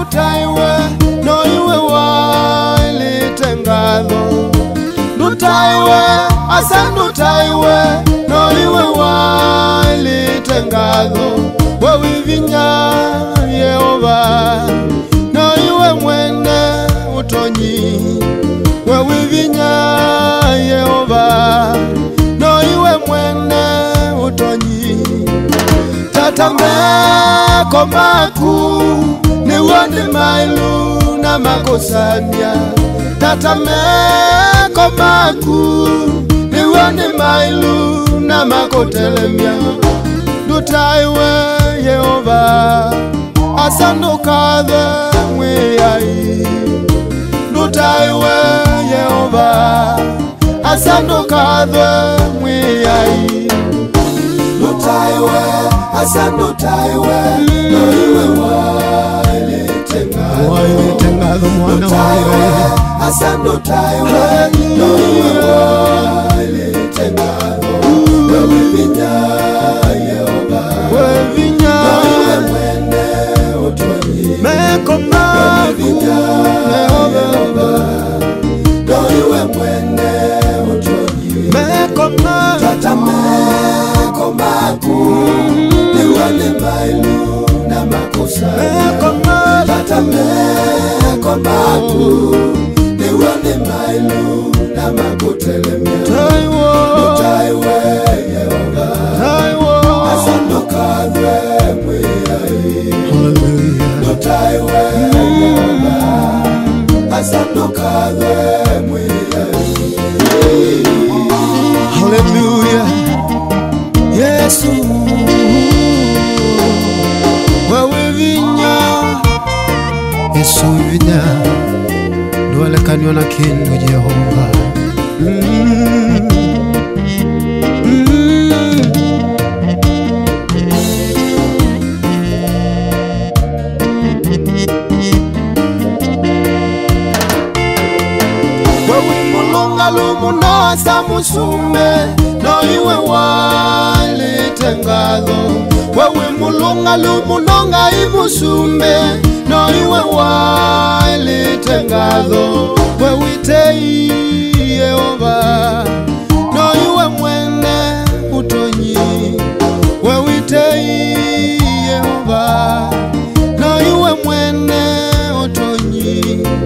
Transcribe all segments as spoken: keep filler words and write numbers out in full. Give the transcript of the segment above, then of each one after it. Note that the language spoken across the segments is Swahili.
ndutaiwe no iwe wailitengatho ndutaiwe asa ndutaiwe no iwe wailitengatho wewivinya Yehova no iwe mwene utonyi wewivinya Yehova no iwe mwene utonyi tatameko maku niwone mailu na makosania tatameko maku niwone mailu na makotelemia ndutaiwe Yehova asandukathe mwiyai ndutaiwe Yehova asandukathe mwiyai ndutaiwe asandutaiwe no iwe wailitengatho wailitengatho mwana wawe asandutaiwe no iwe wailitengatho wewivinya Yehova wewivinya no iwe mwene utonyi meko maku Yehova no iwe mwene utonyi meko maku tatameko maku niwone mailu na makosa meko maku tatameko maku niwone mailu na makotelemia taiwo taiwe Yehova taiwo asandukathe mwiyai hallelujah taiwe Yehova asandukathe mwiyai hallelujah Yesu wewe vinya Yesu vinya ndualekaniwa na kindu Jehova mm. Mm. Wewe mulunga lumuno asa musume no iwe wailitengatho wewe mulunga lumunonga imusume no iwe wailitengatho wewitei Yehova no iwe mwene utonyi wewitei Yehova no iwe mwene utonyi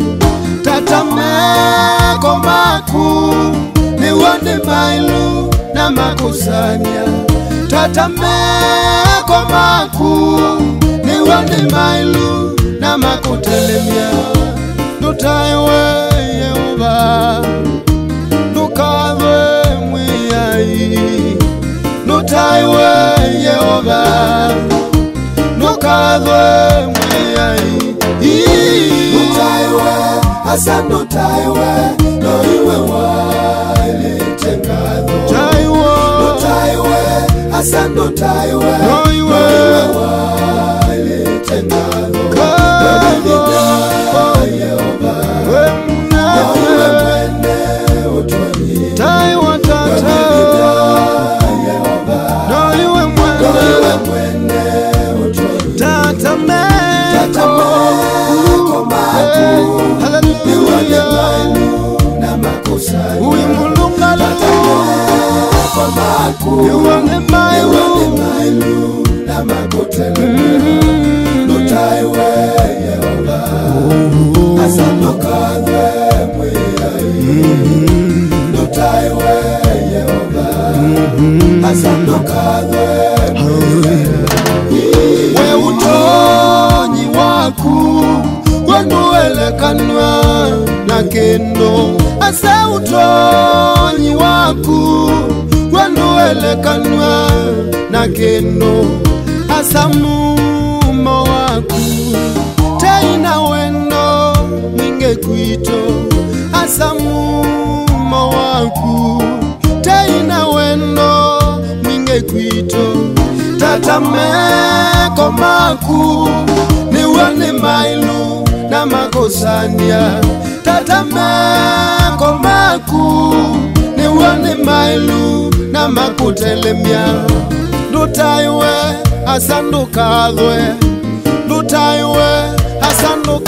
tatameko maku niwone mailu na makusanya tatameko maku niwone mailu na makutelemia ndutaiwe Yehova ndukathe mwiyai ndutaiwe Yehova ndukathe mwiyai ndutaiwe asa ndutaiwe no iwe wailitengatho taiwo ndutaiwe asa ndutaiwe no iwe wailitengatho wewivinya Yehova no iwe mwene utonyi taiwo tata Yehova no iwe mwene utonyi tatameko maku niwone mailu na makosa uimulunga tatameko maku niwone mailu na makotelemia ndutaiwe Yehova asandukathe mwiyai ndutaiwe Yehova asandukathe mwiyai we utonyi waku wenduelekanwa na kendo asa utonyi waku wenduelekanwa na kendo asa mumo waku teina wendo mwinge kwito asa mumo waku teina wendo mwinge kwito tatameko maku niwone mailu na makosania tatameko maku niwone mailu na makutelemia ndutaiwe asandukathwe ndutaiwe asandukathwe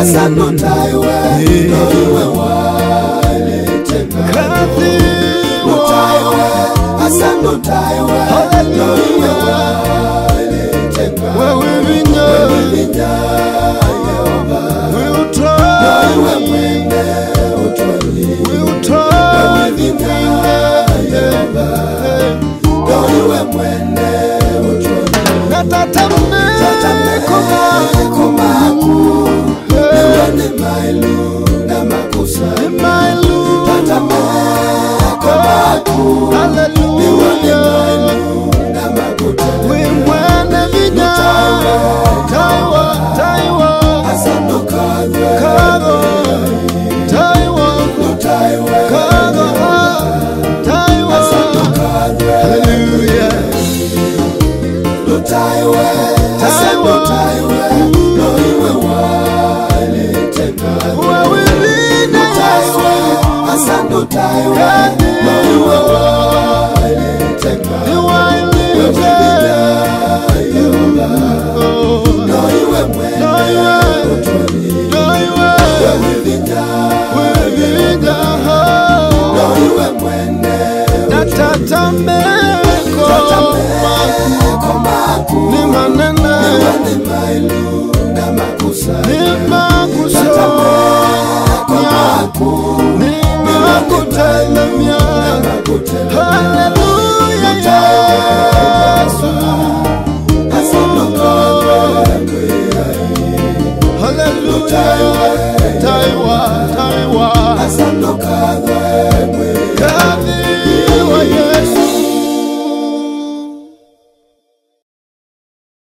asando taiwe noiwe wale tenga no taiwe asando taiwe noiwe wale tenga wewe vinya vinya Yehova noiwe mwende utwali wewe vinya Yehova noiwe mwende utwali natatame kumaku niwane mailu na makosa mailu tatame kumaku niwane mailu na makosa wimwane vinya taiwa taiwa asando kago kago taiwa taiwa kago taiwa asando kago hallelujah taiwa asando taiwa noiwe wale tenga wewe vina taiwa asando taiwa noiwe wale tenga wewe vina Yehova noiwe mwende utwali wewe vina wewe vina noiwe mwende natatameko tatameko maku ni manene ni mailu na makusa ni makusa tatameko maku ni makutelemia hallelujah Yesu asando kawe hallelujah taiwa taiwa asando kawe